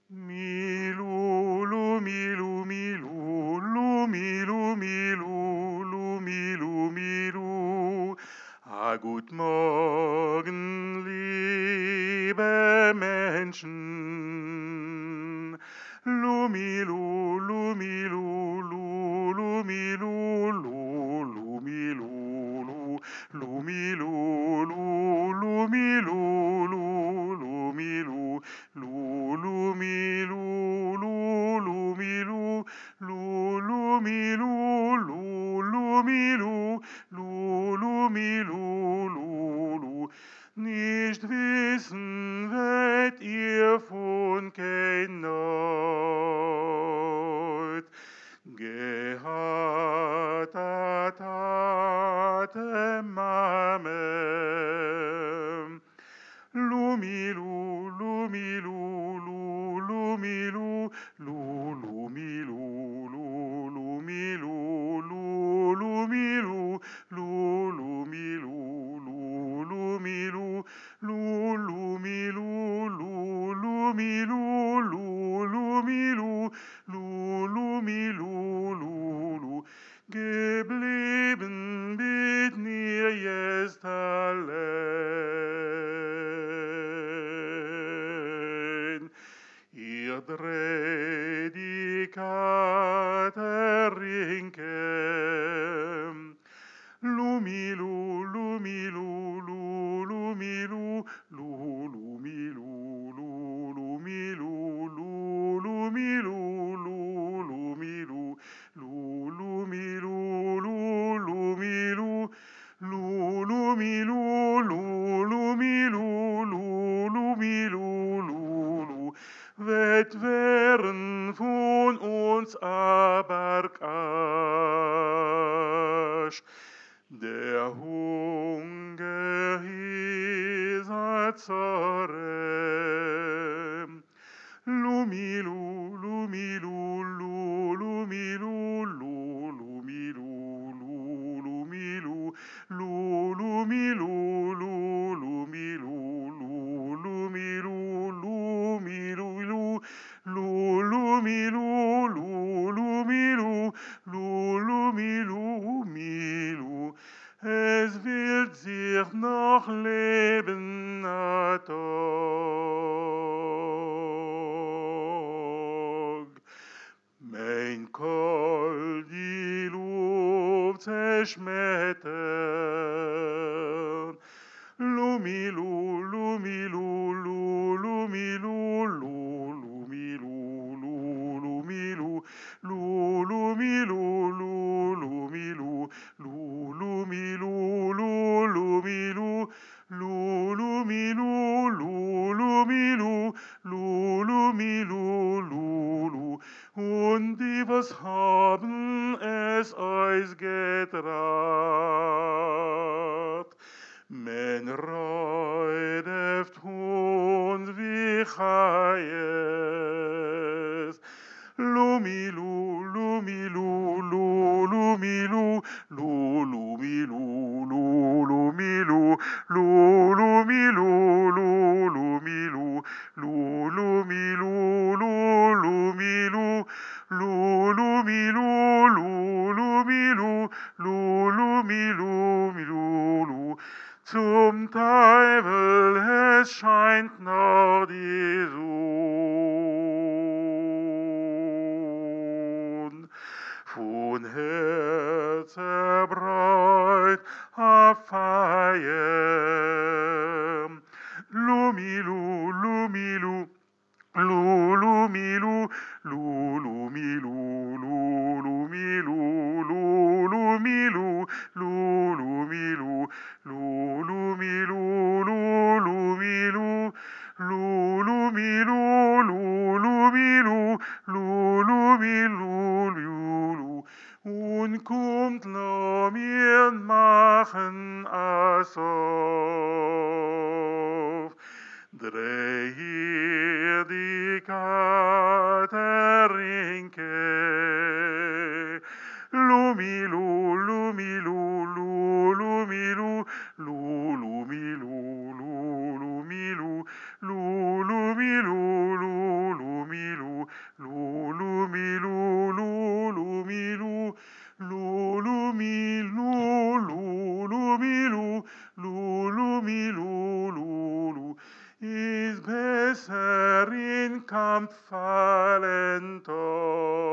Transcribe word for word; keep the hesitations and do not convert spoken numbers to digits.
Milu, lu, milu, milu, lu, milu, milu, lu, milu, milu. Ah, gut Morgen, liebe Menschen. Lu, milu, lu, milu, lu, lu, milu, lu, lu, milu, lu, lu, milu, lu, lu, milu, lu, lu, milu, lu, lu, milu, lu, lu, milu, lu, lu, milu, lu, lu, milu, lu, lu, milu, lu, lu. Nicht wissen werdet ihr von kein Not. Gehatet hatem Amen. Lumilu, lumilu, lu, lumilu, lu, lumilu, lu, lumilu, lu, lumilu, lu, lumilu, lu, lumilu, lu, lumilu, lu, lumilu, lu, lumilu, lu, lumilu, lu, lu. Geblieben bit mir jetzt allein. Ihr Prediger rinken. Lumilu, lumilu, lu, lumilu, lu, lumilu, lu, lumilu, lu, lumilu, lu, lumilu, lu, lumilu, lu, lumilu, lu, lumilu, lu, lumilu, lu, lumilu, lu, lu. Wird werden von uns aber kasch. Der Hunger is at Zorem. Lumilu, lumilu, lu, lumilu, lu, lumilu, lu, lumilu, lu, lumilu, lu, lumilu, lu, lumilu, lumilu, lu, lu, lumilu, lu, lumilu, lu, lumilu, milu. Es wird sich noch leben a Tag. Mein Kol die Luft zerschmettern. Lumilu, lumilu, lu, lumilu, lu, lumilu, lu, lumilu, lu, lumilu, lu, lumilu, lu, lumilu, lu, lumilu, lu, lumilu, lu, lumilu, lu, lumilu, lu, lu. Und die was haben es euch getracht, men reudeft und wie chayes. Lumilu, lumilu, lu, lumilu, lu, lumilu, lu, lumilu, lu, lumilu, lu, lumilu, lu, lumilu, lu, lumilu, lu, lumilu, lu, lumilu, lu, lumilu, milu, lu. Zum Teufel es scheint noch die Sohn. Von Herz erbreit auf Feier. Lumilu, lumilu, lu, lu, mi, lu, lu, lu, mi, lu, lu, lu, mi, lu, lu, lu. Ist besser in Kampf fallen tot.